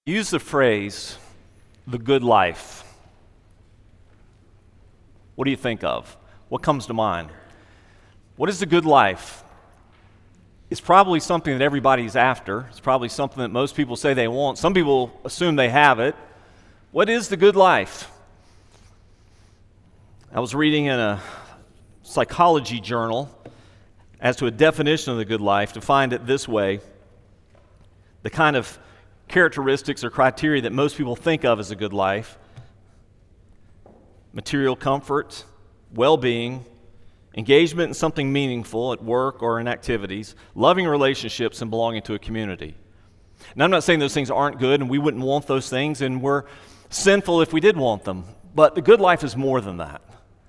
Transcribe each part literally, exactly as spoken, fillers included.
Use the phrase, the good life. What do you think of? What comes to mind? What is the good life? It's probably something that everybody's after. It's probably something that most people say they want. Some people assume they have it. What is the good life? I was reading in a psychology journal as to a definition of the good life, defined it this way: the kind of characteristics or criteria that most people think of as a good life: material comfort, well-being, engagement in something meaningful at work or in activities, loving relationships, and belonging to a community. Now, I'm not saying those things aren't good and we wouldn't want those things, and we're sinful if we did want them, but the good life is more than that.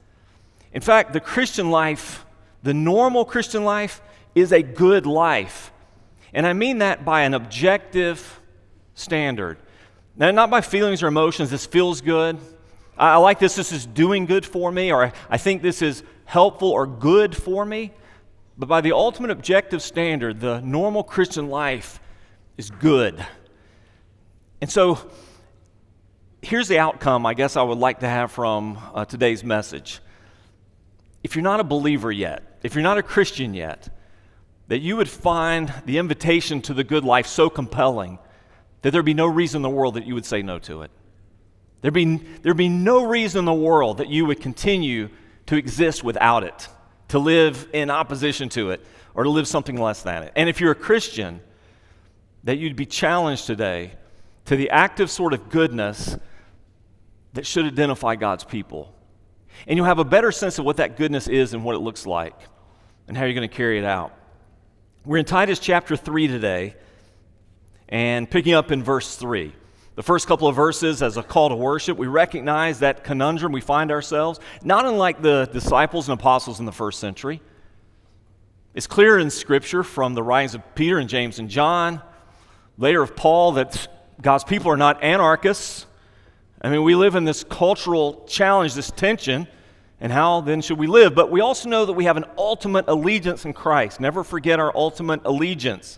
In fact, the Christian life, the normal Christian life, is a good life. And I mean that by an objective standard. Now, not by feelings or emotions. This feels good. I, I like this. This is doing good for me, or I, I think this is helpful or good for me. But by the ultimate objective standard, the normal Christian life is good. And so, here's the outcome I guess I would like to have from uh, today's message. If you're not a believer yet, if you're not a Christian yet, that you would find the invitation to the good life so compelling that there'd be no reason in the world that you would say no to it. There'd be, there'd be no reason in the world that you would continue to exist without it, to live in opposition to it, or to live something less than it. And if you're a Christian, that you'd be challenged today to the active sort of goodness that should identify God's people. And you'll have a better sense of what that goodness is and what it looks like and how you're going to carry it out. We're in Titus chapter three today, and picking up in verse three. The first couple of verses as a call to worship, we recognize that conundrum we find ourselves, not unlike the disciples and apostles in the first century. It's clear in Scripture from the writings of Peter and James and John, later of Paul, that God's people are not anarchists. I mean, we live in this cultural challenge, this tension, and how then should we live? But we also know that we have an ultimate allegiance in Christ. Never forget our ultimate allegiance.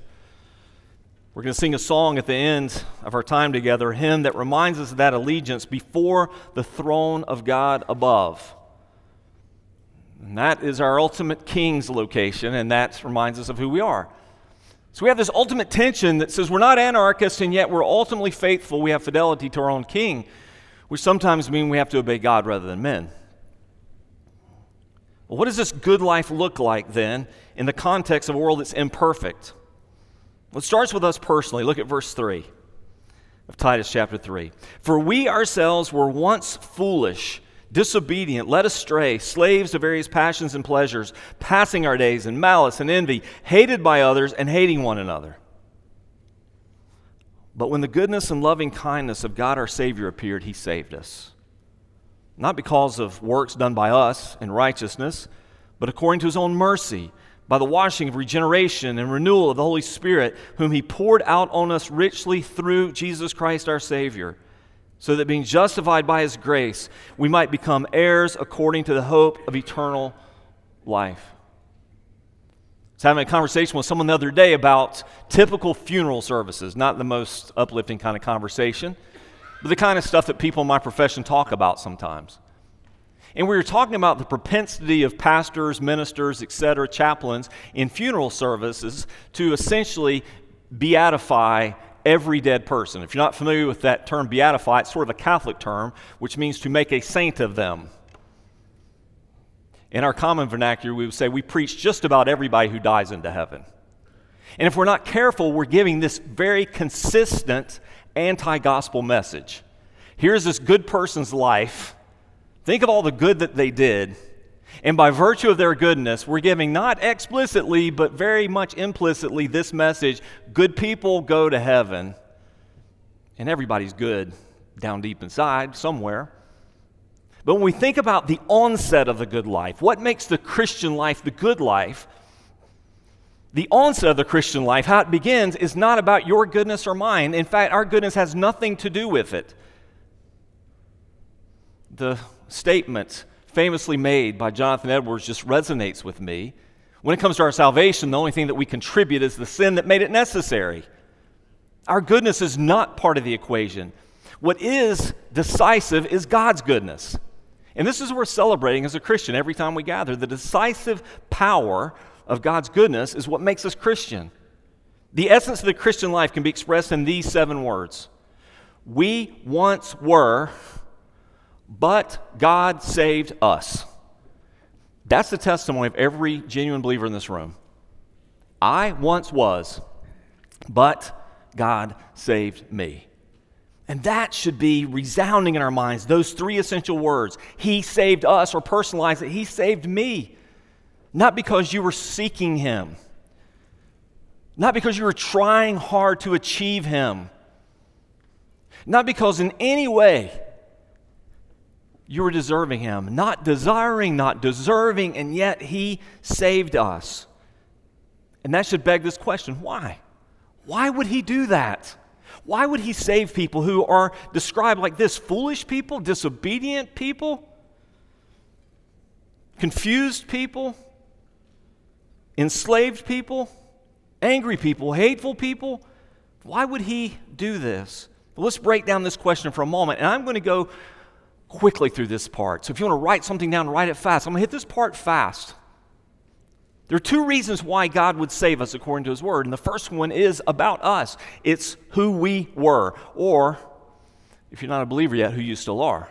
We're going to sing a song at the end of our time together, a hymn that reminds us of that allegiance before the throne of God above. And that is our ultimate King's location, and that reminds us of who we are. So we have this ultimate tension that says we're not anarchists, and yet we're ultimately faithful. We have fidelity to our own King, which sometimes means we have to obey God rather than men. Well, what does this good life look like then in the context of a world that's imperfect? Well, it starts with us personally. Look at verse three of Titus chapter three. For we ourselves were once foolish, disobedient, led astray, slaves to various passions and pleasures, passing our days in malice and envy, hated by others and hating one another. But when the goodness and loving kindness of God our Savior appeared, He saved us. Not because of works done by us in righteousness, but according to His own mercy, by the washing of regeneration and renewal of the Holy Spirit, whom He poured out on us richly through Jesus Christ our Savior, so that being justified by His grace, we might become heirs according to the hope of eternal life. I was having a conversation with someone the other day about typical funeral services, not the most uplifting kind of conversation, but the kind of stuff that people in my profession talk about sometimes. And we were talking about the propensity of pastors, ministers, et cetera, chaplains in funeral services to essentially beatify every dead person. If you're not familiar with that term beatify, it's sort of a Catholic term, which means to make a saint of them. In our common vernacular, we would say we preach just about everybody who dies into heaven. And if we're not careful, we're giving this very consistent anti-gospel message. Here's this good person's life. Think of all the good that they did, and by virtue of their goodness, we're giving not explicitly, but very much implicitly this message: good people go to heaven, and everybody's good down deep inside somewhere. But when we think about the onset of the good life, what makes the Christian life the good life? The onset of the Christian life, how it begins, is not about your goodness or mine. In fact, our goodness has nothing to do with it. The statement famously made by Jonathan Edwards just resonates with me. When it comes to our salvation, the only thing that we contribute is the sin that made it necessary. Our goodness is not part of the equation. What is decisive is God's goodness. And this is what we're celebrating as a Christian every time we gather. The decisive power of God's goodness is what makes us Christian. The essence of the Christian life can be expressed in these seven words. We once were, but God saved us. That's the testimony of every genuine believer in this room. I once was, but God saved me. And that should be resounding in our minds, those three essential words. He saved us, or personalize it, He saved me. Not because you were seeking Him. Not because you were trying hard to achieve Him. Not because in any way you were deserving Him. Not desiring, not deserving, and yet He saved us. And that should beg this question, why? Why would He do that? Why would He save people who are described like this? Foolish people, disobedient people, confused people, enslaved people, angry people, hateful people. Why would He do this? Well, let's break down this question for a moment, and I'm going to go quickly through this part. So if you want to write something down, write it fast. I'm going to hit this part fast. There are two reasons why God would save us according to His Word, and the first one is about us. It's who we were, or, if you're not a believer yet, who you still are.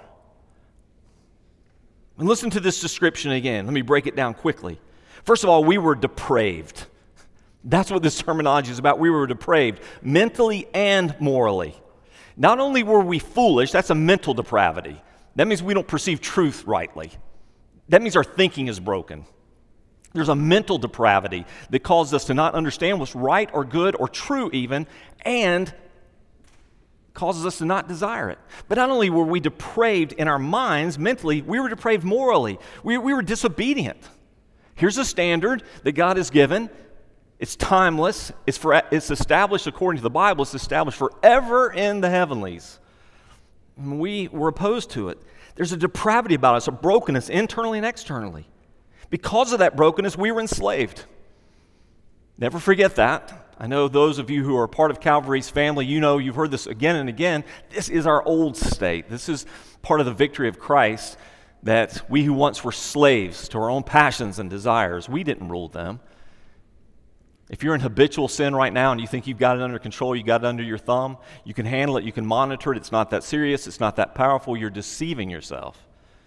And listen to this description again. Let me break it down quickly. First of all, we were depraved. That's what this terminology is about. We were depraved, mentally and morally. Not only were we foolish, that's a mental depravity. That means we don't perceive truth rightly. That means our thinking is broken. There's a mental depravity that causes us to not understand what's right or good or true even, and causes us to not desire it. But not only were we depraved in our minds, mentally, we were depraved morally. We, we were disobedient. Here's a standard that God has given. It's timeless. It's, for, it's established according to the Bible. It's established forever in the heavenlies. And we were opposed to it. There's a depravity about us, a brokenness internally and externally. Because of that brokenness, we were enslaved. Never forget that. I know those of you who are part of Calvary's family, you know, you've heard this again and again. This is our old state. This is part of the victory of Christ, that we who once were slaves to our own passions and desires, we didn't rule them. If you're in habitual sin right now and you think you've got it under control, you got it under your thumb, you can handle it, you can monitor it, it's not that serious, it's not that powerful, you're deceiving yourself.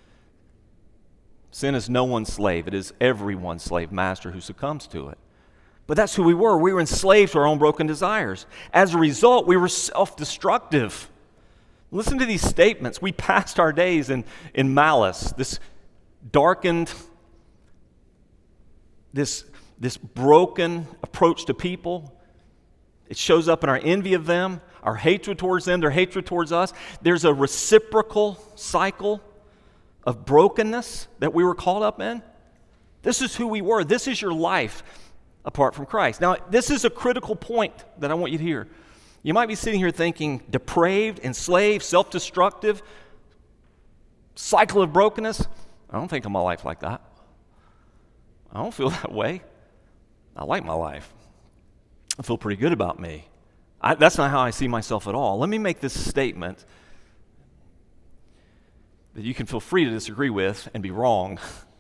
Sin is no one's slave. It is everyone's slave master who succumbs to it. But that's who we were. We were enslaved to our own broken desires. As a result, we were self-destructive. Listen to these statements. We passed our days in, in malice, this darkened, this, this broken approach to people. It shows up in our envy of them, our hatred towards them, their hatred towards us. There's a reciprocal cycle of brokenness that we were caught up in. This is who we were. This is your life apart from Christ. Now, this is a critical point that I want you to hear. You might be sitting here thinking, depraved, enslaved, self-destructive, cycle of brokenness. I don't think of my life like that. I don't feel that way. I like my life. I feel pretty good about me. I, that's not how I see myself at all. Let me make this statement that you can feel free to disagree with and be wrong.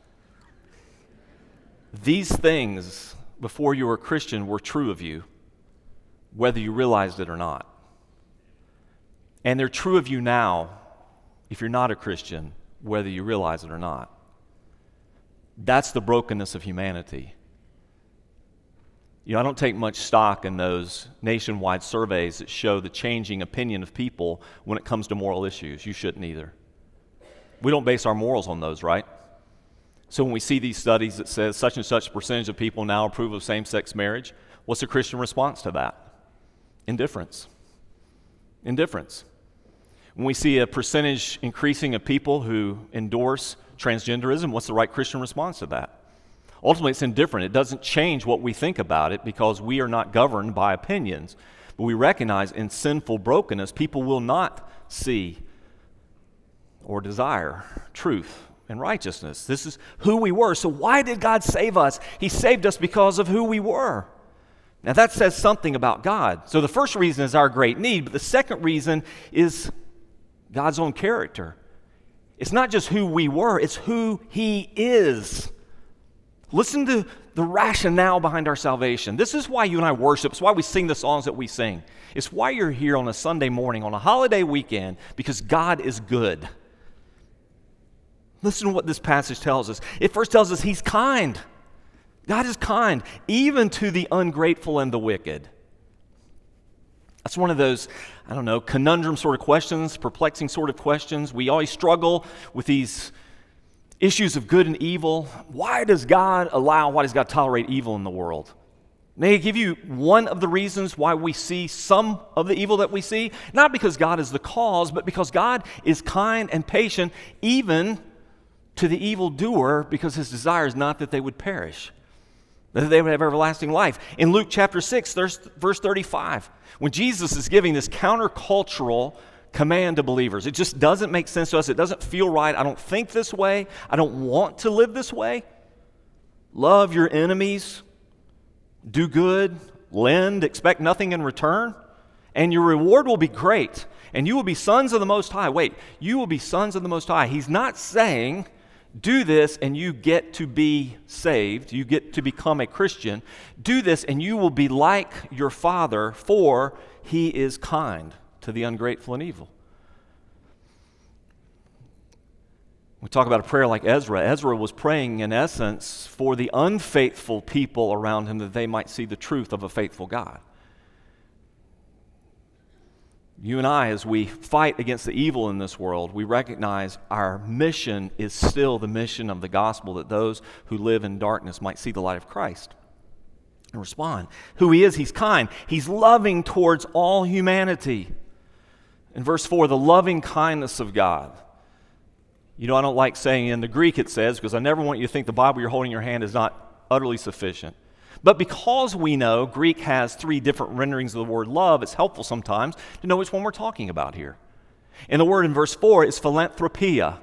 These things, before you were a Christian, were true of you, whether you realized it or not. And they're true of you now, if you're not a Christian, whether you realize it or not. That's the brokenness of humanity. You know, I don't take much stock in those nationwide surveys that show the changing opinion of people when it comes to moral issues. You shouldn't either. We don't base our morals on those, right? So when we see these studies that says such and such percentage of people now approve of same-sex marriage, what's the Christian response to that? Indifference. Indifference. When we see a percentage increasing of people who endorse transgenderism, what's the right Christian response to that? Ultimately, it's indifferent. It doesn't change what we think about it because we are not governed by opinions. But we recognize in sinful brokenness, people will not see or desire truth and righteousness. This is who we were. So why did God save us? He saved us because of who we were. Now that says something about God. So the first reason is our great need, but the second reason is God's own character. It's not just who we were, it's who He is. Listen to the rationale behind our salvation. This is why you and I worship. It's why we sing the songs that we sing. It's why you're here on a Sunday morning, on a holiday weekend, because God is good. Listen to what this passage tells us. It first tells us He's kind. God is kind, even to the ungrateful and the wicked. That's one of those, I don't know, conundrum sort of questions, perplexing sort of questions. We always struggle with these issues of good and evil. Why does God allow, why does God tolerate evil in the world? May I give you one of the reasons why we see some of the evil that we see? Not because God is the cause, but because God is kind and patient, even to the evildoer, because His desire is not that they would perish, that they would have everlasting life. In Luke chapter six, verse thirty-five, when Jesus is giving this countercultural command to believers, it just doesn't make sense to us. It doesn't feel right. I don't think this way. I don't want to live this way. Love your enemies. Do good. Lend. Expect nothing in return. And your reward will be great. And you will be sons of the Most High. Wait, you will be sons of the Most High. He's not saying, do this and you get to be saved. You get to become a Christian. Do this and you will be like your Father, for He is kind to the ungrateful and evil. We talk about a prayer like Ezra. Ezra was praying, in essence, for the unfaithful people around him that they might see the truth of a faithful God. You and I, as we fight against the evil in this world, we recognize our mission is still the mission of the gospel, that those who live in darkness might see the light of Christ and respond. Who He is, He's kind. He's loving towards all humanity. In verse four, the loving kindness of God. You know, I don't like saying in the Greek it says, because I never want you to think the Bible you're holding in your hand is not utterly sufficient. But because we know Greek has three different renderings of the word love, it's helpful sometimes to know which one we're talking about here. And the word in verse four is philanthropia.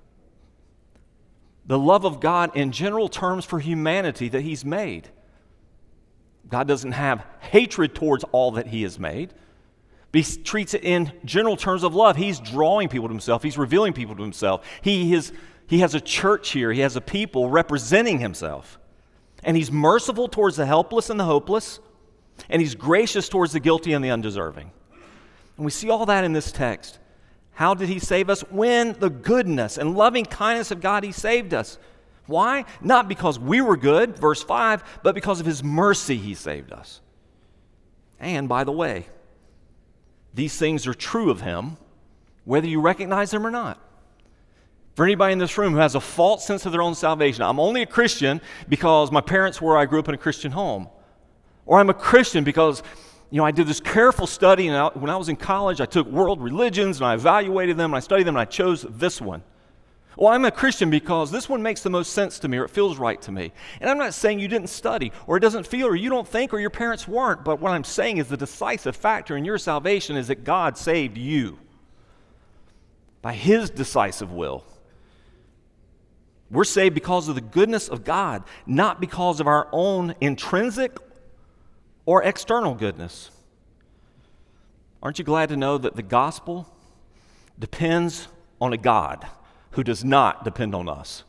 The love of God in general terms for humanity that He's made. God doesn't have hatred towards all that He has made. But He treats it in general terms of love. He's drawing people to Himself. He's revealing people to Himself. He, is, he has a church here. He has a people representing Himself. And He's merciful towards the helpless and the hopeless. And He's gracious towards the guilty and the undeserving. And we see all that in this text. How did He save us? When the goodness and loving kindness of God, He saved us. Why? Not because we were good, verse five, but because of His mercy He saved us. And by the way, these things are true of Him, whether you recognize them or not. For anybody in this room who has a false sense of their own salvation, I'm only a Christian because my parents were, I grew up in a Christian home. Or I'm a Christian because, you know, I did this careful study, and I, when I was in college, I took world religions, and I evaluated them, and I studied them, and I chose this one. Well, I'm a Christian because this one makes the most sense to me, or it feels right to me. And I'm not saying you didn't study, or it doesn't feel, or you don't think, or your parents weren't. But what I'm saying is the decisive factor in your salvation is that God saved you by His decisive will. We're saved because of the goodness of God, not because of our own intrinsic or external goodness. Aren't you glad to know that the gospel depends on a God who does not depend on us?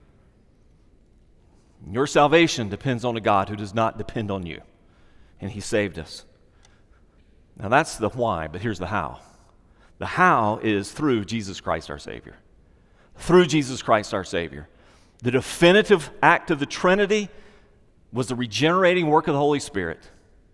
Your salvation depends on a God who does not depend on you, and He saved us. Now that's the why, but here's the how. The how is through Jesus Christ our Savior. Through Jesus Christ our Savior. The definitive act of the Trinity was the regenerating work of the Holy Spirit.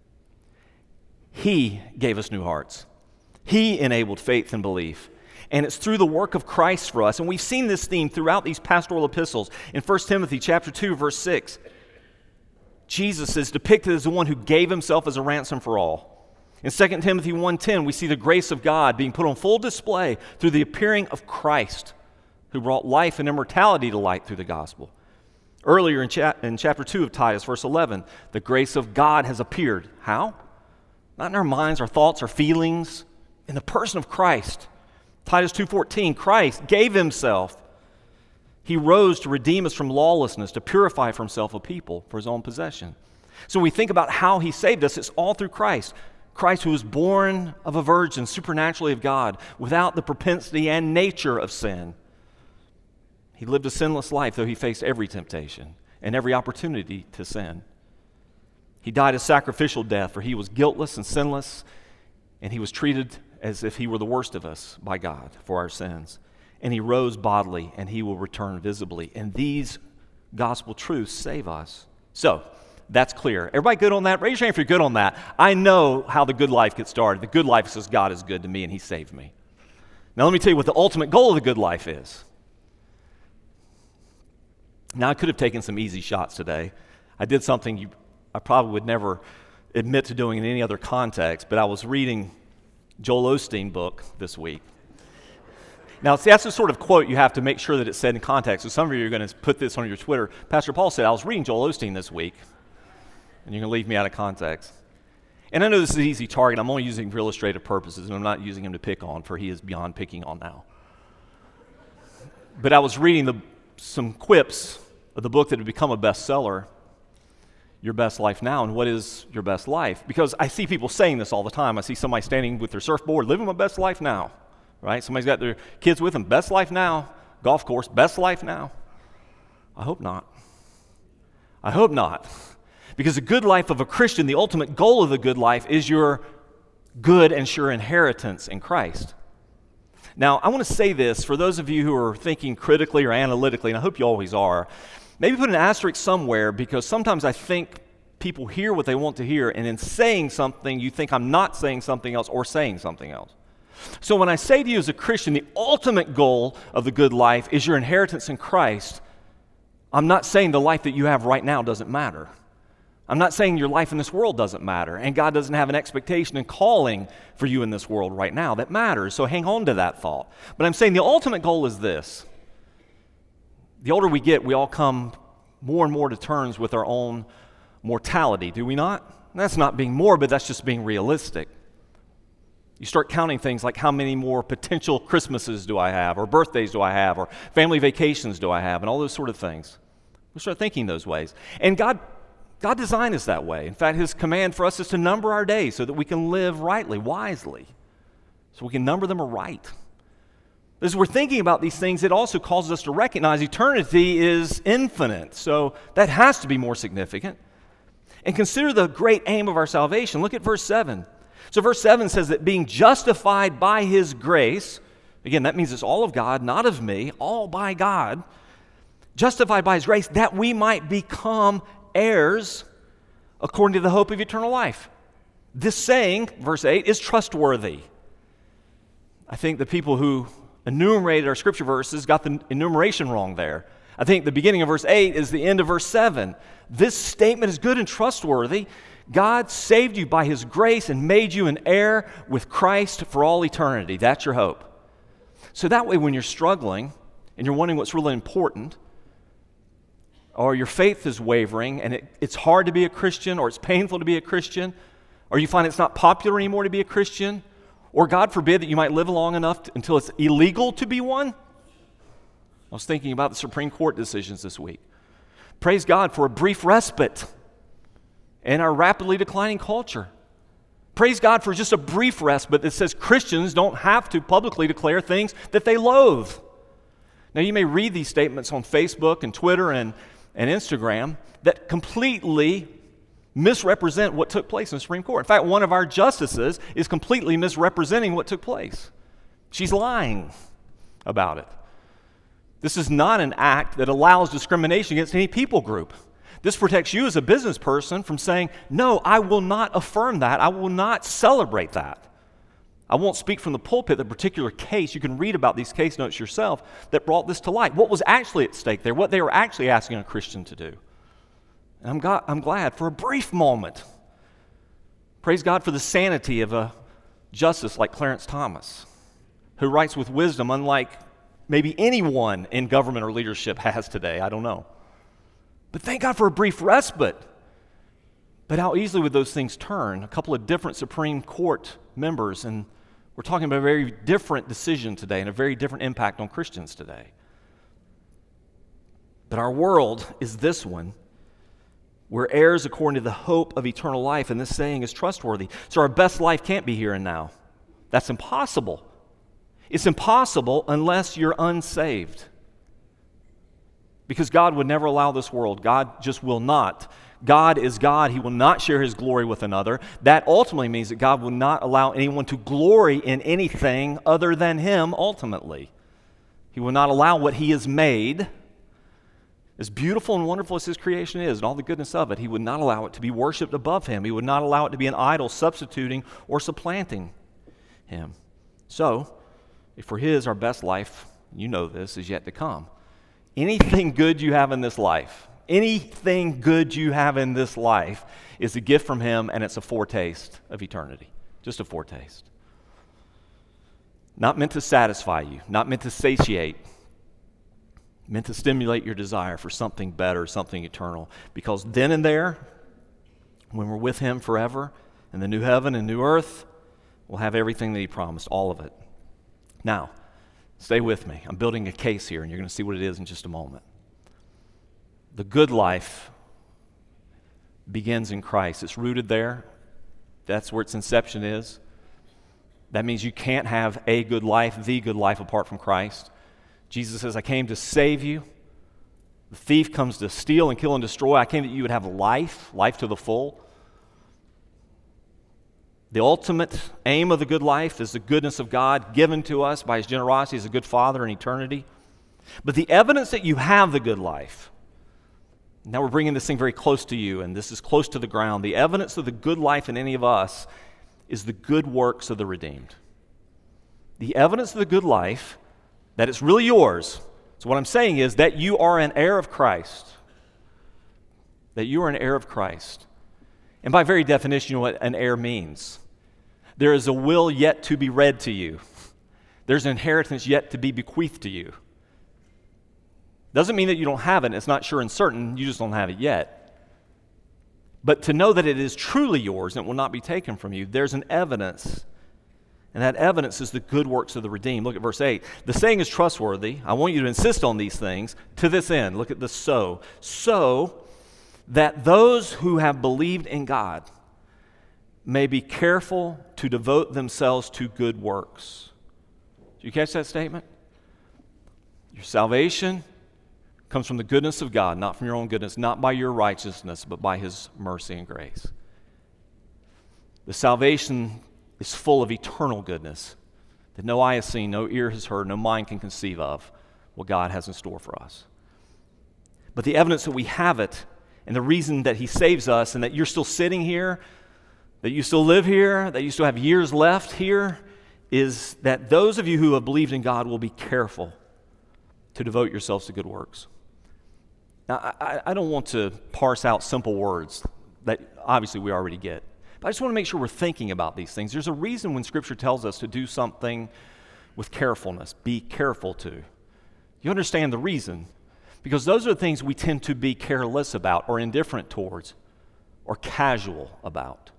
He gave us new hearts. He enabled faith and belief. And it's through the work of Christ for us. And we've seen this theme throughout these pastoral epistles. In First Timothy chapter two, verse six, Jesus is depicted as the one who gave Himself as a ransom for all. In Second Timothy one ten, we see the grace of God being put on full display through the appearing of Christ, who brought life and immortality to light through the gospel. Earlier in, cha- in chapter two of Titus, verse eleven, the grace of God has appeared. How? Not in our minds, our thoughts, our feelings, in the person of Christ. Titus two fourteen, Christ gave Himself. He rose to redeem us from lawlessness, to purify for Himself a people for His own possession. So when we think about how he saved us, it's all through Christ. Christ who was born of a virgin, supernaturally of God, without the propensity and nature of sin. He lived a sinless life, though he faced every temptation and every opportunity to sin. He died a sacrificial death, for he was guiltless and sinless, and he was treated as if he were the worst of us by God for our sins. And he rose bodily, and he will return visibly. And these gospel truths save us. So, that's clear. Everybody good on that? Raise your hand if you're good on that. I know how the good life gets started. The good life says God is good to me, and he saved me. Now let me tell you what the ultimate goal of the good life is. Now, I could have taken some easy shots today. I did something you, I probably would never admit to doing in any other context, but I was reading Joel Osteen book this week. Now, see, that's the sort of quote you have to make sure that it's said in context. So some of you are going to put this on your Twitter. Pastor Paul said, I was reading Joel Osteen this week, and you're going to leave me out of context. And I know this is an easy target. I'm only using for illustrative purposes, and I'm not using him to pick on, for he is beyond picking on now. But I was reading the some quips of the book that had become a bestseller, Your Best Life Now, and what is your best life? Because I see people saying this all the time. I see somebody standing with their surfboard, living my best life now, right? Somebody's got their kids with them, best life now, golf course, best life now. I hope not. I hope not. Because the good life of a Christian, the ultimate goal of the good life is your good and sure inheritance in Christ. Now, I want to say this for those of you who are thinking critically or analytically, and I hope you always are, maybe put an asterisk somewhere, because sometimes I think people hear what they want to hear, and in saying something, you think I'm not saying something else or saying something else. So when I say to you as a Christian, the ultimate goal of the good life is your inheritance in Christ, I'm not saying the life that you have right now doesn't matter. I'm not saying your life in this world doesn't matter, and God doesn't have an expectation and calling for you in this world right now that matters, so hang on to that thought. But I'm saying the ultimate goal is this. The older we get, we all come more and more to terms with our own mortality, do we not? That's not being morbid, that's just being realistic. You start counting things like how many more potential Christmases do I have, or birthdays do I have, or family vacations do I have, and all those sort of things. We start thinking those ways. And God God designed us that way. In fact, his command for us is to number our days so that we can live rightly, wisely, so we can number them aright. As we're thinking about these things, it also causes us to recognize eternity is infinite, so that has to be more significant. And consider the great aim of our salvation. Look at verse seven. So verse seven says that being justified by his grace, again, that means it's all of God, not of me, all by God, justified by his grace, that we might become heirs according to the hope of eternal life. This saying, verse eight, is trustworthy. I think the people who enumerated our scripture verses got the enumeration wrong there. I think the beginning of verse eight is the end of verse seven. This statement is good and trustworthy. God saved you by his grace and made you an heir with Christ for all eternity. That's your hope. So that way, when you're struggling and you're wondering what's really important, or your faith is wavering and it, it's hard to be a Christian, or it's painful to be a Christian, or you find it's not popular anymore to be a Christian, or God forbid that you might live long enough to, until it's illegal to be one. I was thinking about the Supreme Court decisions this week. Praise God for a brief respite in our rapidly declining culture. Praise God for just a brief respite that says Christians don't have to publicly declare things that they loathe. Now, you may read these statements on Facebook and Twitter and and Instagram that completely misrepresent what took place in the Supreme Court. In fact, one of our justices is completely misrepresenting what took place. She's lying about it. This is not an act that allows discrimination against any people group. This protects you as a business person from saying, no, I will not affirm that. I will not celebrate that. I won't speak from the pulpit the particular case. You can read about these case notes yourself that brought this to light. What was actually at stake there, what they were actually asking a Christian to do. And I'm, God, I'm glad for a brief moment. Praise God for the sanity of a justice like Clarence Thomas, who writes with wisdom unlike maybe anyone in government or leadership has today. I don't know. But thank God for a brief respite. But how easily would those things turn? A couple of different Supreme Court members, and we're talking about a very different decision today and a very different impact on Christians today. But our world is this one. We're heirs according to the hope of eternal life, and this saying is trustworthy. So our best life can't be here and now. That's impossible. It's impossible unless you're unsaved. Because God would never allow this world. God just will not. God is God. He will not share his glory with another. That ultimately means that God will not allow anyone to glory in anything other than him ultimately. He will not allow what he has made, as beautiful and wonderful as his creation is and all the goodness of it, he would not allow it to be worshipped above him. He would not allow it to be an idol substituting or supplanting him. So, if for his, our best life, you know this, is yet to come. Anything good you have in this life, anything good you have in this life is a gift from him, and it's a foretaste of eternity. Just a foretaste. Not meant to satisfy you, not meant to satiate, meant to stimulate your desire for something better, something eternal. Because then and there, when we're with him forever, in the new heaven and new earth, we'll have everything that he promised, all of it. Now, stay with me. I'm building a case here, and you're going to see what it is in just a moment. The good life begins in Christ. It's rooted there. That's where its inception is. That means you can't have a good life, the good life, apart from Christ. Jesus says, I came to save you. The thief comes to steal and kill and destroy. I came that you would have life, life to the full. The ultimate aim of the good life is the goodness of God given to us by his generosity as a good Father in eternity. But the evidence that you have the good life, now we're bringing this thing very close to you, and this is close to the ground. The evidence of the good life in any of us is the good works of the redeemed. The evidence of the good life, that it's really yours. So what I'm saying is that you are an heir of Christ. That you are an heir of Christ. And by very definition, you know what an heir means. There is a will yet to be read to you. There's an inheritance yet to be bequeathed to you. Doesn't mean that you don't have it. It's not sure and certain. You just don't have it yet. But to know that it is truly yours and it will not be taken from you, there's an evidence. And that evidence is the good works of the redeemed. Look at verse eight. The saying is trustworthy. I want you to insist on these things to this end. Look at the so. So that those who have believed in God may be careful to devote themselves to good works. Did you catch that statement? Your salvation comes from the goodness of God, not from your own goodness, not by your righteousness, but by his mercy and grace. The salvation is full of eternal goodness that no eye has seen, no ear has heard, no mind can conceive of what God has in store for us. But the evidence that we have it, and the reason that he saves us, and that you're still sitting here, that you still live here, that you still have years left here, is that those of you who have believed in God will be careful to devote yourselves to good works. Now, I, I don't want to parse out simple words that obviously we already get. But I just want to make sure we're thinking about these things. There's a reason when Scripture tells us to do something with carefulness, be careful to. You understand the reason? Because those are the things we tend to be careless about or indifferent towards or casual about.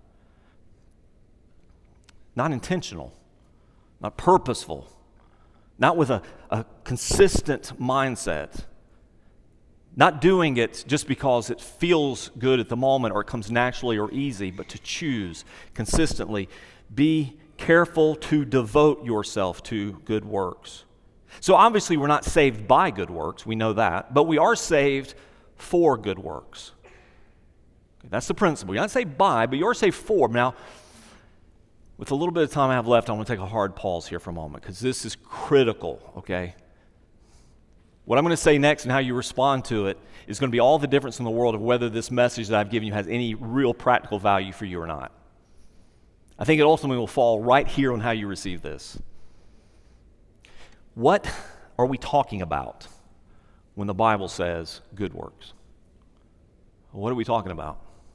Not intentional, not purposeful, not with a, a consistent mindset. Not doing it just because it feels good at the moment or it comes naturally or easy, but to choose consistently. Be careful to devote yourself to good works. So obviously we're not saved by good works, we know that, but we are saved for good works. That's the principle. You're not saved by, but you are saved for. Now, with a little bit of time I have left, I want to take a hard pause here for a moment because this is critical, okay? What I'm going to say next and how you respond to it is going to be all the difference in the world of whether this message that I've given you has any real practical value for you or not. I think it ultimately will fall right here on how you receive this. What are we talking about when the Bible says good works? What are we talking about?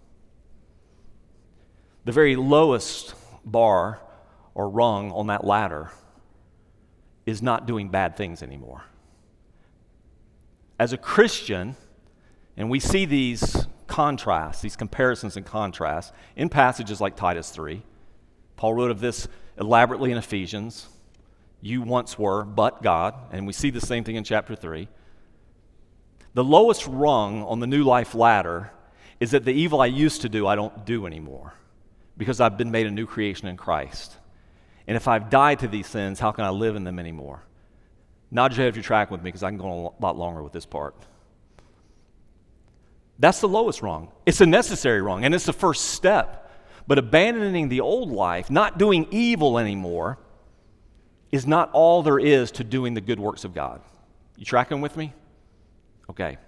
The very lowest bar or rung on that ladder is not doing bad things anymore. As a Christian, and we see these contrasts, these comparisons and contrasts in passages like Titus three. Paul wrote of this elaborately in Ephesians. You once were, but God. And we see the same thing in chapter three. The lowest rung on the new life ladder is that the evil I used to do, I don't do anymore because I've been made a new creation in Christ. And if I've died to these sins, how can I live in them anymore? Nod your head if you're tracking with me because I can go a lot longer with this part. That's the lowest wrong. It's a necessary wrong, and it's the first step. But abandoning the old life, not doing evil anymore, is not all there is to doing the good works of God. You tracking with me? Okay.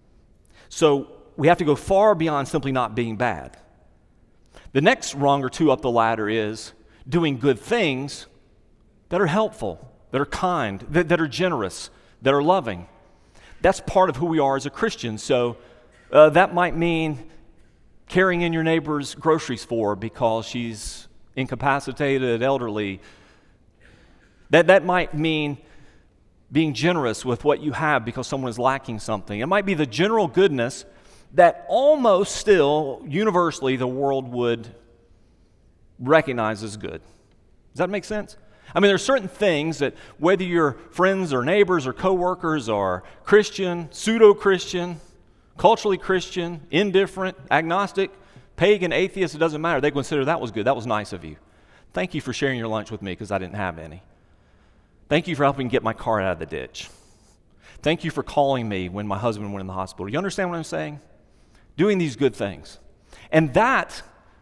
So we have to go far beyond simply not being bad. The next rung or two up the ladder is doing good things that are helpful, that are kind, that, that are generous, that are loving. That's part of who we are as a Christian. So uh, that might mean carrying in your neighbor's groceries for her because she's incapacitated, elderly. That, that might mean being generous with what you have because someone is lacking something. It might be the general goodness that almost still, universally, the world would recognize as good. Does that make sense? I mean, there are certain things that whether you're friends or neighbors or coworkers or Christian, pseudo-Christian, culturally Christian, indifferent, agnostic, pagan, atheist, it doesn't matter. They consider that was good. That was nice of you. Thank you for sharing your lunch with me because I didn't have any. Thank you for helping get my car out of the ditch. Thank you for calling me when my husband went in the hospital. You understand what I'm saying? Doing these good things. And that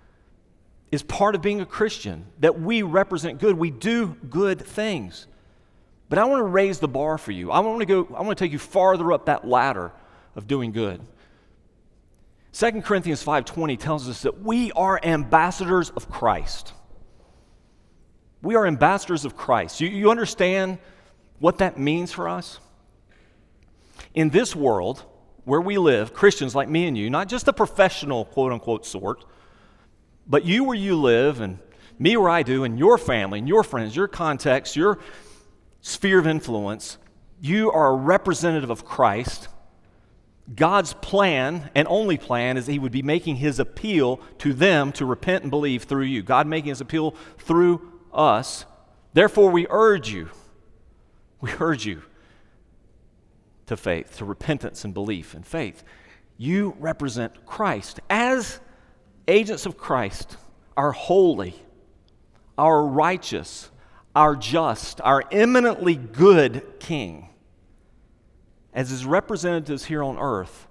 is part of being a Christian, that we represent good. We do good things. But I want to raise the bar for you. I want to go, I want to take you farther up that ladder of doing good. Second Corinthians five twenty tells us that we are ambassadors of Christ. We are ambassadors of Christ. You, you understand what that means for us? In this world where we live, Christians like me and you, not just the professional quote-unquote sort, but you where you live and me where I do and your family and your friends, your context, your sphere of influence, you are a representative of Christ. God's plan and only plan is He would be making His appeal to them to repent and believe through you. God making His appeal through us. Therefore, we urge you, we urge you to faith, to repentance and belief and faith. You represent Christ. As agents of Christ, our holy, our righteous, our just, our eminently good King, as His representatives here on earth,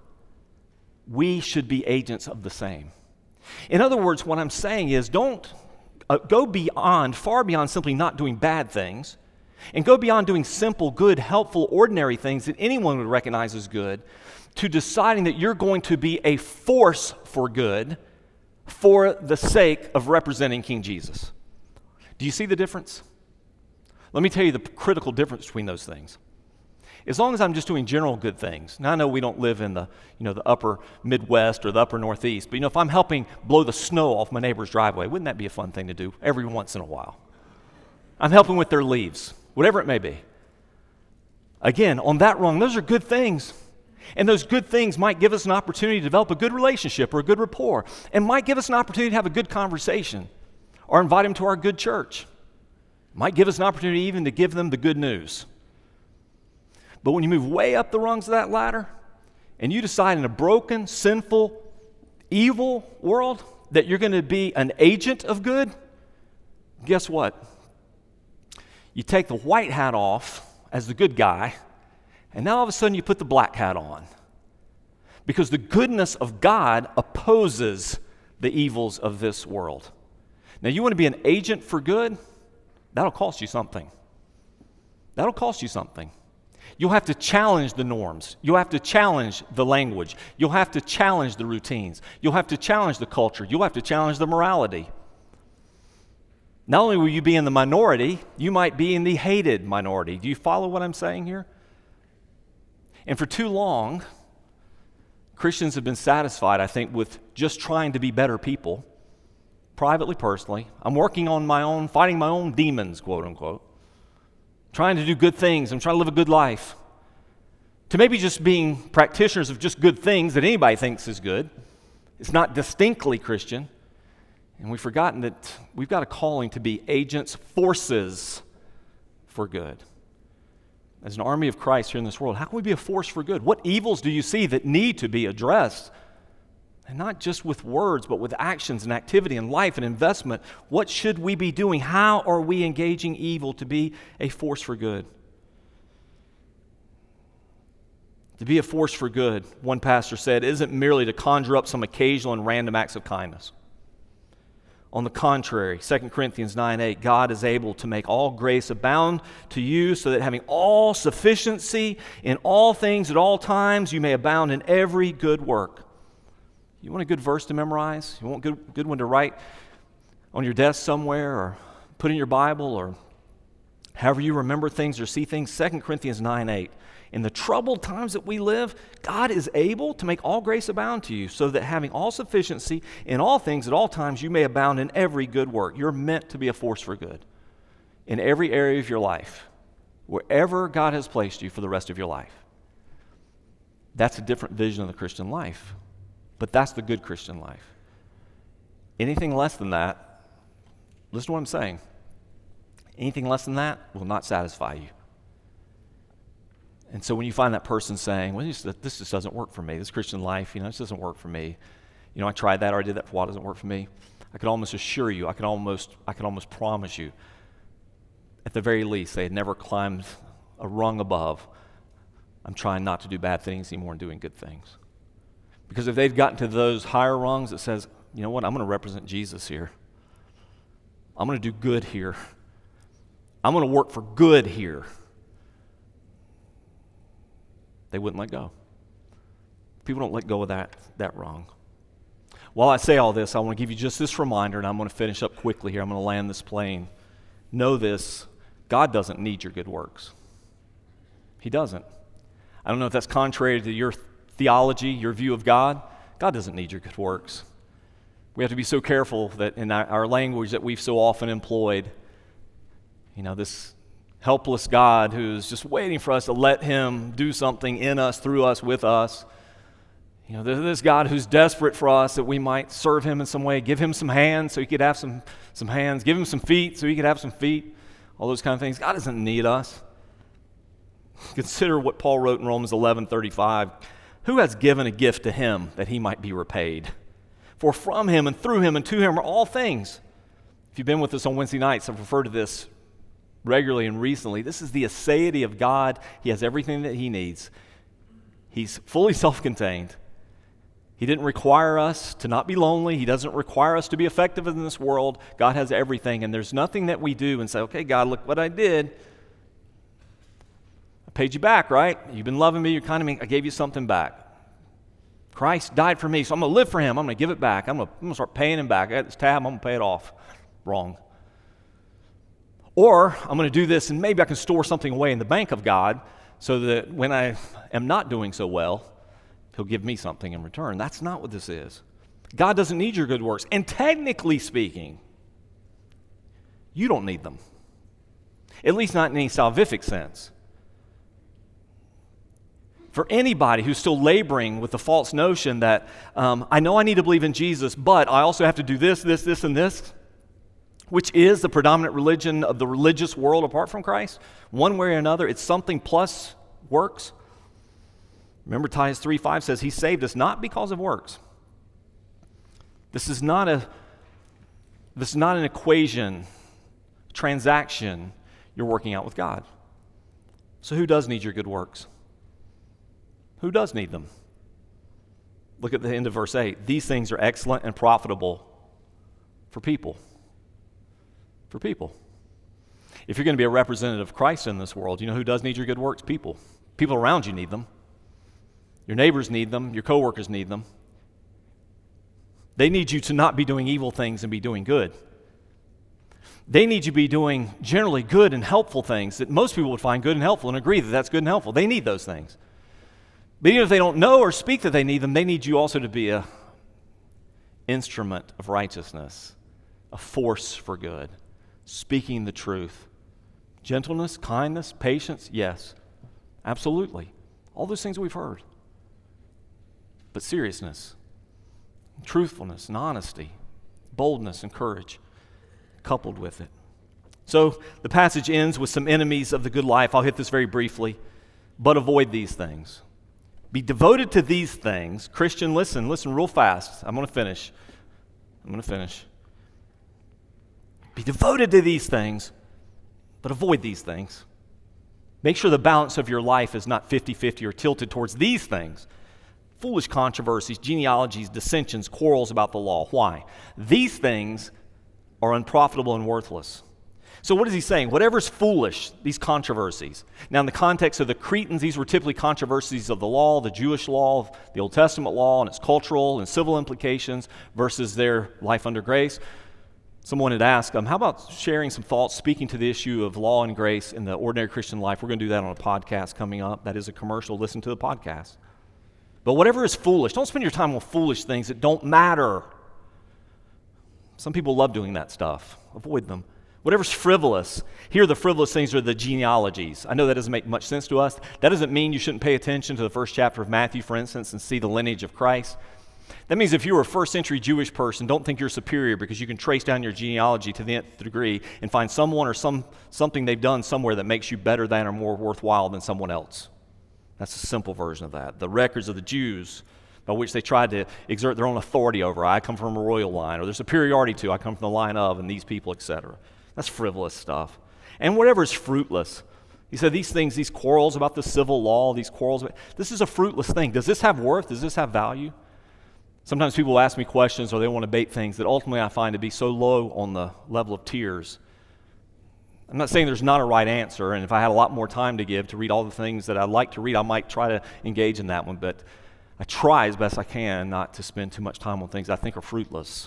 we should be agents of the same. In other words, what I'm saying is don't uh, go beyond, far beyond simply not doing bad things, and go beyond doing simple, good, helpful, ordinary things that anyone would recognize as good, to deciding that you're going to be a force for good for the sake of representing King Jesus. Do you see the difference? Let me tell you the critical difference between those things. As long as I'm just doing general good things, now I know we don't live in the, you know, the upper Midwest or the upper Northeast, but you know, if I'm helping blow the snow off my neighbor's driveway, wouldn't that be a fun thing to do every once in a while? I'm helping with their leaves, whatever it may be. Again, on that rung, those are good things. And those good things might give us an opportunity to develop a good relationship or a good rapport, and might give us an opportunity to have a good conversation or invite them to our good church. Might give us an opportunity even to give them the good news. But when you move way up the rungs of that ladder and you decide in a broken, sinful, evil world that you're going to be an agent of good, guess what? You take the white hat off as the good guy, and now all of a sudden you put the black hat on. Because the goodness of God opposes the evils of this world. Now, you want to be an agent for good? That'll cost you something. That'll cost you something. You'll have to challenge the norms. You'll have to challenge the language. You'll have to challenge the routines. You'll have to challenge the culture. You'll have to challenge the morality. Not only will you be in the minority, you might be in the hated minority. Do you follow what I'm saying here? And for too long, Christians have been satisfied, I think, with just trying to be better people, privately, personally. I'm working on my own, fighting my own demons, quote unquote. Trying to do good things. I'm trying to live a good life. To maybe just being practitioners of just good things that anybody thinks is good. It's not distinctly Christian. And we've forgotten that we've got a calling to be agents, forces for good. As an army of Christ here in this world, how can we be a force for good? What evils do you see that need to be addressed And not just with words, but with actions and activity and life and investment. What should we be doing? How are we engaging evil to be a force for good? To be a force for good, one pastor said, isn't merely to conjure up some occasional and random acts of kindness. On the contrary, Second Corinthians nine eight, God is able to make all grace abound to you so that having all sufficiency in all things at all times, you may abound in every good work. You want a good verse to memorize? You want a good, good one to write on your desk somewhere or put in your Bible or however you remember things or see things? Second Corinthians nine eight. In the troubled times that we live, God is able to make all grace abound to you so that having all sufficiency in all things at all times, you may abound in every good work. You're meant to be a force for good in every area of your life, wherever God has placed you for the rest of your life. That's a different vision of the Christian life, but that's the good Christian life. Anything less than that, listen to what I'm saying, anything less than that will not satisfy you. And so when you find that person saying, well, this, this just doesn't work for me, this Christian life, you know, this doesn't work for me. You know, I tried that or I did that for a while, it doesn't work for me. I could almost assure you, I could almost, I could almost promise you, at the very least, they had never climbed a rung above. I'm trying not to do bad things anymore and doing good things. Because if they've gotten to those higher rungs, it says, you know what, I'm going to represent Jesus here. I'm going to do good here. I'm going to work for good here. They wouldn't let go. People don't let go of that, that wrong. While I say all this, I want to give you just this reminder, and I'm going to finish up quickly here. I'm going to land this plane. Know this, God doesn't need your good works. He doesn't. I don't know if that's contrary to your theology, your view of God. God doesn't need your good works. We have to be so careful that in our, our language that we've so often employed, you know, this helpless God who's just waiting for us to let him do something in us, through us, with us. You know, there's this God who's desperate for us that we might serve him in some way, give him some hands so he could have some, some hands, give him some feet so he could have some feet, all those kind of things. God doesn't need us. Consider what Paul wrote in Romans eleven thirty-five. Who has given a gift to him that he might be repaid? For from him and through him and to him are all things. If you've been with us on Wednesday nights, I've referred to this regularly and recently. This is the aseity of God. He has everything that he needs. He's fully self-contained. He didn't require us to not be lonely. He doesn't require us to be effective in this world. God has everything, and there's nothing that we do and say, okay, God, look what I did. I paid you back, right? You've been loving me. You're kind of me. I gave you something back. Christ died for me, so I'm going to live for him. I'm going to give it back. I'm going to, I'm going to start paying him back. I got this tab. I'm going to pay it off. Wrong. Or I'm going to do this, and maybe I can store something away in the bank of God so that when I am not doing so well, he'll give me something in return. That's not what this is. God doesn't need your good works. And technically speaking, you don't need them. At least not in any salvific sense. For anybody who's still laboring with the false notion that um, I know I need to believe in Jesus, but I also have to do this, this, this, and this, which is the predominant religion of the religious world apart from Christ, one way or another, it's something plus works. Remember, Titus three five says he saved us not because of works. This is not a this is not an equation, transaction you're working out with God. So who does need your good works? Who does need them? Look at the end of verse eight. These things are excellent and profitable for people. For people. If you're going to be a representative of Christ in this world, you know who does need your good works? People. People around you need them. Your neighbors need them. Your coworkers need them. They need you to not be doing evil things and be doing good. They need you to be doing generally good and helpful things that most people would find good and helpful and agree that that's good and helpful. They need those things. But even if they don't know or speak that they need them, they need you also to be an instrument of righteousness, a force for good, speaking the truth. Gentleness, kindness, patience, yes, absolutely. All those things we've heard. But seriousness, truthfulness and honesty, boldness and courage coupled with it. So the passage ends with some enemies of the good life. I'll hit this very briefly. But avoid these things. Be devoted to these things. Christian, listen, listen real fast. I'm going to finish. I'm going to finish. Be devoted to these things, but avoid these things. Make sure the balance of your life is not fifty-fifty or tilted towards these things. Foolish controversies, genealogies, dissensions, quarrels about the law. Why? These things are unprofitable and worthless. So what is he saying? Whatever's foolish, these controversies. Now in the context of the Cretans, these were typically controversies of the law, the Jewish law, the Old Testament law, and its cultural and civil implications versus their life under grace. Someone had asked, um, how about sharing some thoughts, speaking to the issue of law and grace in the ordinary Christian life? We're going to do that on a podcast coming up. That is a commercial. Listen to the podcast. But whatever is foolish, don't spend your time on foolish things that don't matter. Some people love doing that stuff. Avoid them. Whatever's frivolous, here the frivolous things are the genealogies. I know that doesn't make much sense to us. That doesn't mean you shouldn't pay attention to the first chapter of Matthew, for instance, and see the lineage of Christ. That means if you were a first century Jewish person, don't think you're superior because you can trace down your genealogy to the nth degree and find someone or some something they've done somewhere that makes you better than or more worthwhile than someone else. That's a simple version of that. The records of the Jews by which they tried to exert their own authority over. I come from a royal line, or their superiority to, I come from the line of, and these people, et cetera. That's frivolous stuff. And whatever is fruitless. He said these things, these quarrels about the civil law, these quarrels, this is a fruitless thing. Does this have worth? Does this have value? Sometimes people ask me questions or they want to debate things that ultimately I find to be so low on the level of tears. I'm not saying there's not a right answer, and if I had a lot more time to give to read all the things that I'd like to read, I might try to engage in that one, but I try as best I can not to spend too much time on things I think are fruitless.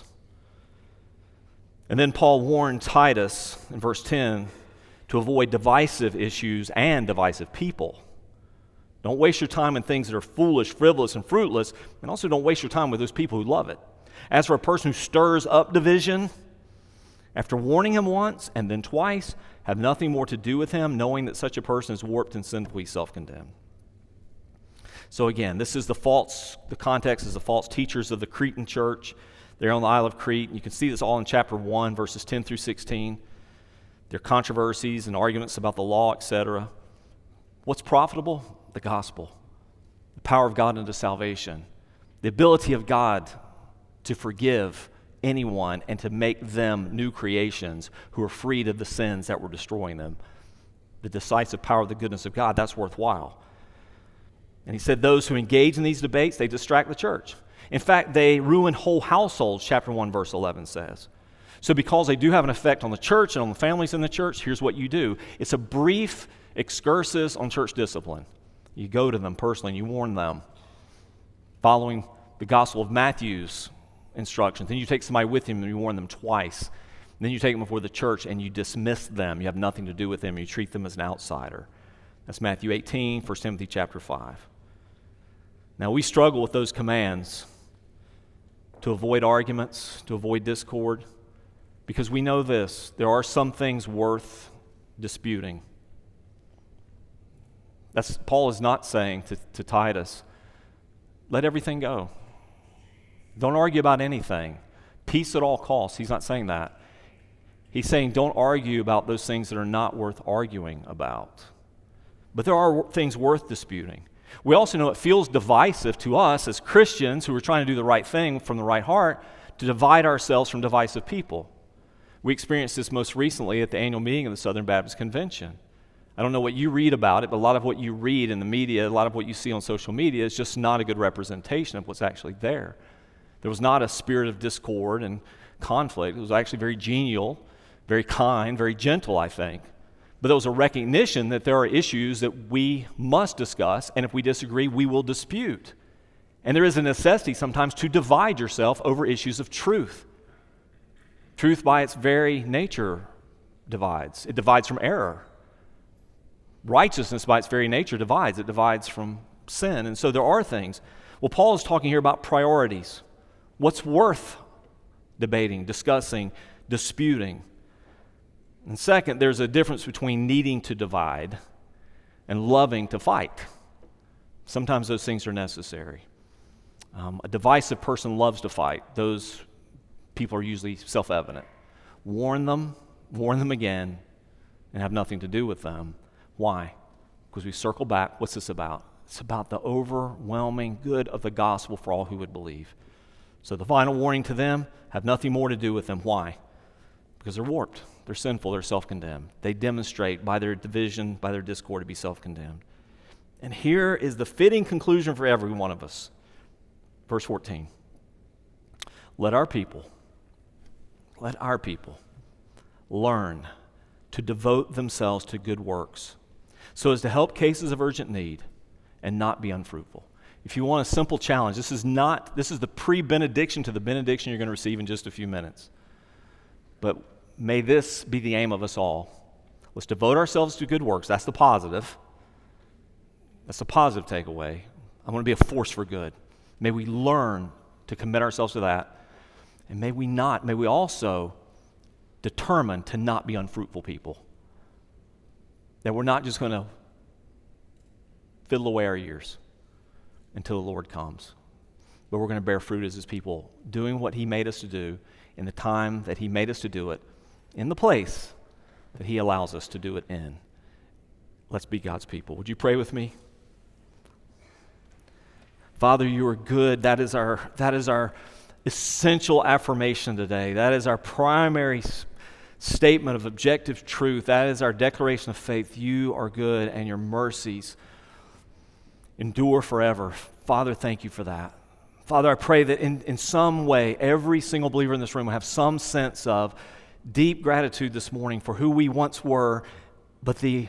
And then Paul warned Titus in verse ten to avoid divisive issues and divisive people. Don't waste your time in things that are foolish, frivolous, and fruitless, and also don't waste your time with those people who love it. As for a person who stirs up division, after warning him once and then twice, have nothing more to do with him, knowing that such a person is warped and sinfully self-condemned. So again, this is the false, the context is the false teachers of the Cretan church. They're on the Isle of Crete. You can see this all in chapter one, verses ten through sixteen. Their controversies and arguments about the law, et cetera. What's profitable? The gospel. The power of God unto salvation. The ability of God to forgive anyone and to make them new creations who are freed of the sins that were destroying them. The decisive power of the goodness of God, that's worthwhile. And he said those who engage in these debates, they distract the church. In fact, they ruin whole households, chapter one, verse eleven says. So because they do have an effect on the church and on the families in the church, here's what you do. It's a brief excursus on church discipline. You go to them personally and you warn them, following the Gospel of Matthew's instructions. Then you take somebody with you and you warn them twice. And then you take them before the church and you dismiss them. You have nothing to do with them. You treat them as an outsider. That's Matthew eighteen, First Timothy chapter five. Now we struggle with those commands to avoid arguments, to avoid discord, because we know this, there are some things worth disputing. That's Paul is not saying to, to Titus, let everything go. Don't argue about anything. Peace at all costs. He's not saying that. He's saying don't argue about those things that are not worth arguing about. But there are things worth disputing. We also know it feels divisive to us as Christians who are trying to do the right thing from the right heart to divide ourselves from divisive people. We experienced this most recently at the annual meeting of the Southern Baptist Convention. I don't know what you read about it, but a lot of what you read in the media, a lot of what you see on social media is just not a good representation of what's actually there. There was not a spirit of discord and conflict. It was actually very genial, very kind, very gentle, I think. But there was a recognition that there are issues that we must discuss, and if we disagree, we will dispute. And there is a necessity sometimes to divide yourself over issues of truth. Truth by its very nature divides. It divides from error. Righteousness by its very nature divides. It divides from sin. And so there are things. Well, Paul is talking here about priorities. What's worth debating, discussing, disputing? And second, there's a difference between needing to divide and loving to fight. Sometimes those things are necessary. Um, a divisive person loves to fight. Those people are usually self-evident. Warn them, warn them again, and have nothing to do with them. Why? Because we circle back. What's this about? It's about the overwhelming good of the gospel for all who would believe. So the final warning to them, have nothing more to do with them. Why? Because they're warped. They're sinful. They're self-condemned. They demonstrate by their division, by their discord, to be self-condemned. And here is the fitting conclusion for every one of us. Verse fourteen. Let our people, let our people learn to devote themselves to good works, so as to help cases of urgent need and not be unfruitful. If you want a simple challenge, this is not, this is the pre-benediction to the benediction you're going to receive in just a few minutes. But may this be the aim of us all. Let's devote ourselves to good works. That's the positive. That's the positive takeaway. I want to be a force for good. May we learn to commit ourselves to that. And may we not, may we also determine to not be unfruitful people. That we're not just going to fiddle away our years until the Lord comes. But we're going to bear fruit as His people, doing what He made us to do in the time that He made us to do it, in the place that He allows us to do it in. Let's be God's people. Would you pray with me? Father, you are good. That is our, that is our essential affirmation today. That is our primary s- statement of objective truth. That is our declaration of faith. You are good, and your mercies endure forever. Father, thank you for that. Father, I pray that in, in some way, every single believer in this room will have some sense of deep gratitude this morning for who we once were, but the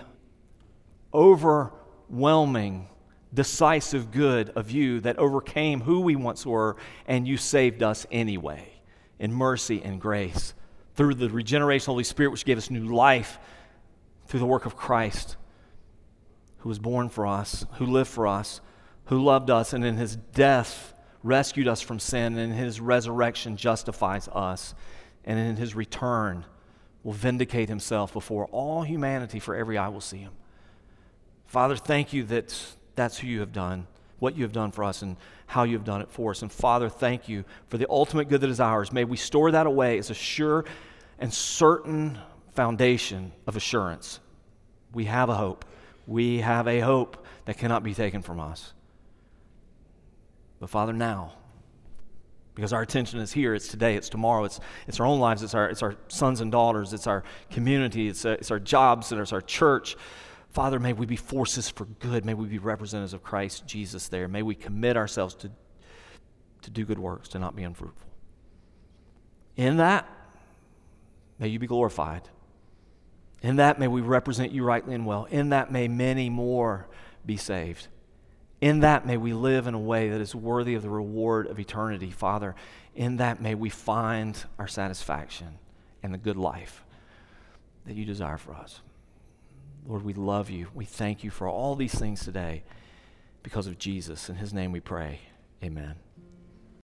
overwhelming, decisive good of you that overcame who we once were, and you saved us anyway in mercy and grace through the regeneration of the Holy Spirit, which gave us new life through the work of Christ, who was born for us, who lived for us, who loved us, and in His death rescued us from sin, and in His resurrection justifies us, and in His return will vindicate Himself before all humanity, for every eye will see Him. Father, thank you that that's who you have done, what you have done for us, and how you have done it for us. And Father, thank you for the ultimate good that is ours. May we store that away as a sure and certain foundation of assurance. We have a hope. We have a hope that cannot be taken from us. But Father, now, because our attention is here, it's today, it's tomorrow, it's it's our own lives, it's our it's our sons and daughters, it's our community, it's, uh, it's our jobs, and it's our church. Father, may we be forces for good. May we be representatives of Christ Jesus there. May we commit ourselves to, to do good works, to not be unfruitful. In that, may you be glorified. In that, may we represent you rightly and well. In that, may many more be saved. In that, may we live in a way that is worthy of the reward of eternity. Father, in that, may we find our satisfaction and the good life that you desire for us. Lord, we love you. We thank you for all these things today because of Jesus. In His name we pray. Amen.